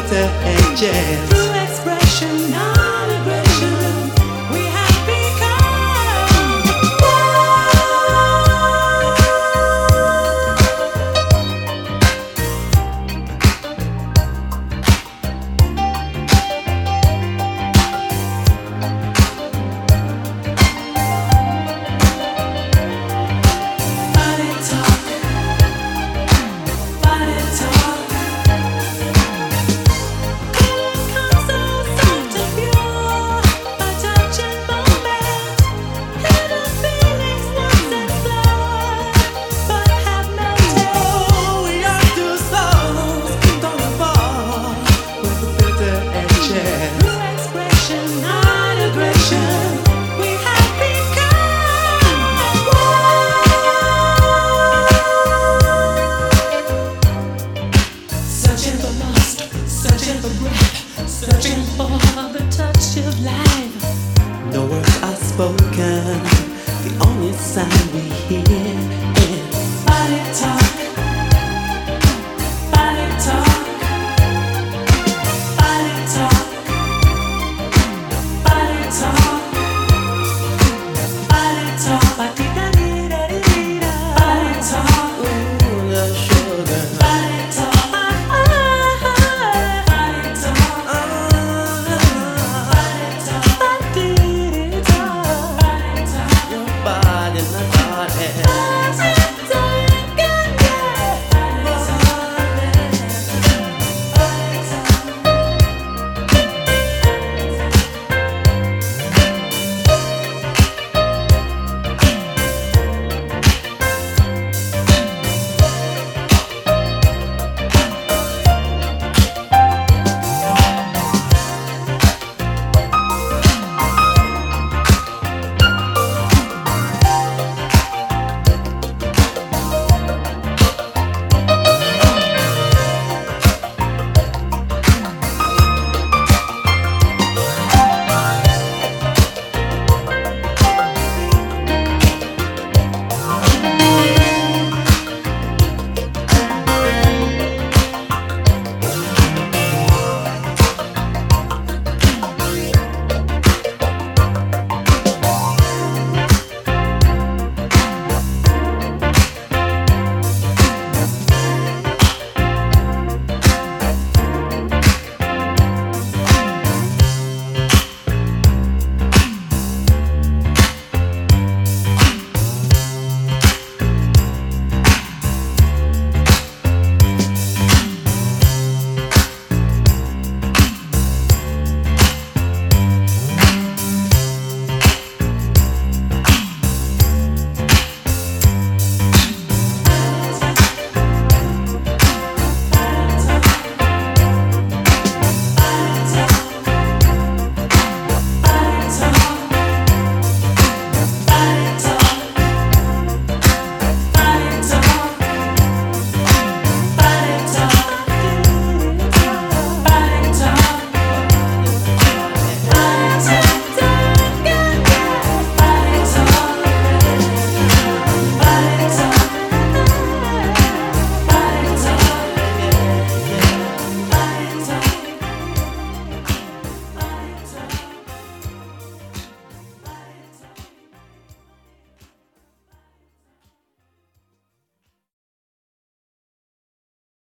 bitter edges. Through expression, non-aggression, we have become body talk, body talk. Come so soft and pure, a touch and moment. Hidden feelings once explored, but have melted. Oh, we are two souls torn apart with bitter edges. Through expression, non-aggression, we have become searching for lust, searching for breath, searching for the touch of life. No words are spoken.